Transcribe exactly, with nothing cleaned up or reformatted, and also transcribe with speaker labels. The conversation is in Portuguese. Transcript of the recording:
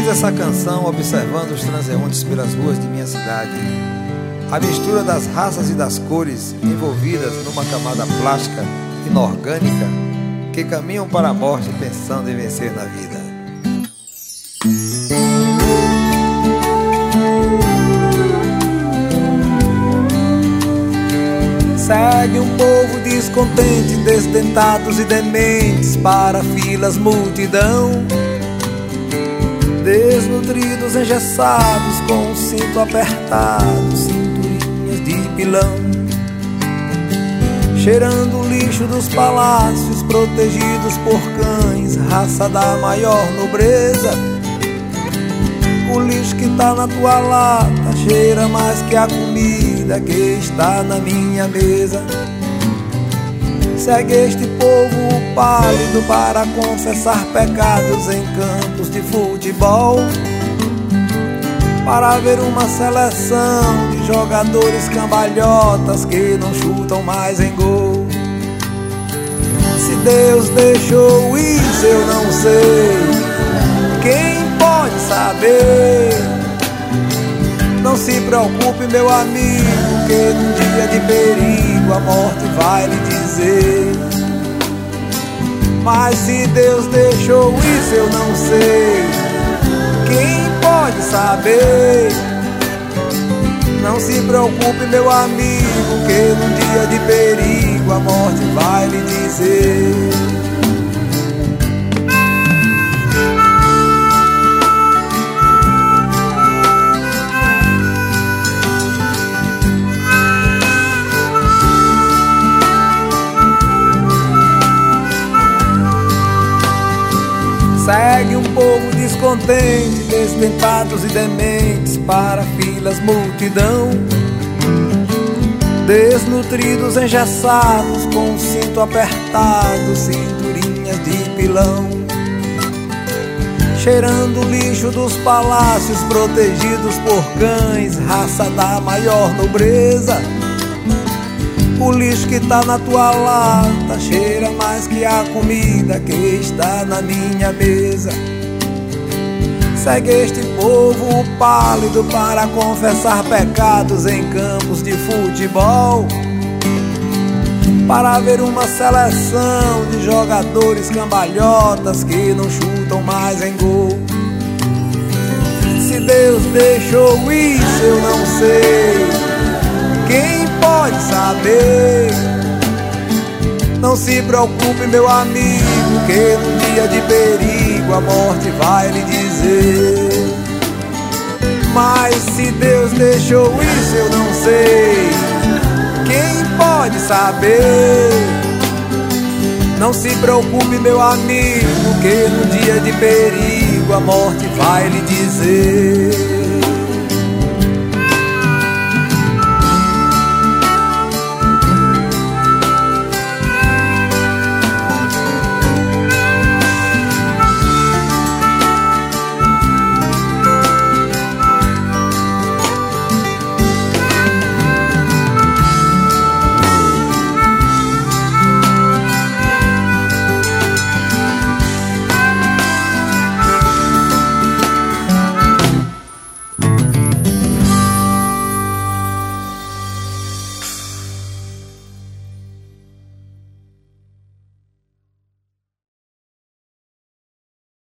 Speaker 1: Fiz essa canção observando os transeuntes pelas ruas de minha cidade. A mistura das raças e das cores envolvidas numa camada plástica inorgânica que caminham para a morte pensando em vencer na vida. Segue um povo descontente, desdentados e dementes para filas multidão, desnutridos, engessados, com o cinto apertado, cinturinhas de pilão, cheirando o lixo dos palácios, protegidos por cães, raça da maior nobreza. O lixo que tá na tua lata cheira mais que a comida que está na minha mesa. Segue este povo pálido para confessar pecados em campos de futebol, para ver uma seleção de jogadores cambalhotas que não chutam mais em gol. Se Deus deixou isso eu não sei, quem pode saber? Não se preocupe, meu amigo, que num dia de perigo a morte vai lhe dizer. Mas se Deus deixou isso eu não sei, quem pode saber? Não se preocupe, meu amigo, que num dia de perigo a morte vai lhe dizer. Segue um povo descontente, desdentados e dementes para filas multidão, desnutridos, engessados, com o cinto apertado, cinturinhas de pilão, cheirando o lixo dos palácios, protegidos por cães, raça da maior nobreza. O lixo que tá na tua lata cheira mais que a comida que está na minha mesa. Segue este povo pálido para confessar pecados em campos de futebol, para ver uma seleção de jogadores cambalhotas que não chutam mais em gol. Se Deus deixou isso eu não sei, quem pode saber? Não se preocupe, meu amigo, que num dia de perigo a morte vai lhe dizer. Mas se Deus deixou isso eu não sei, quem pode saber? Não se preocupe, meu amigo, que num dia de perigo a morte vai lhe dizer.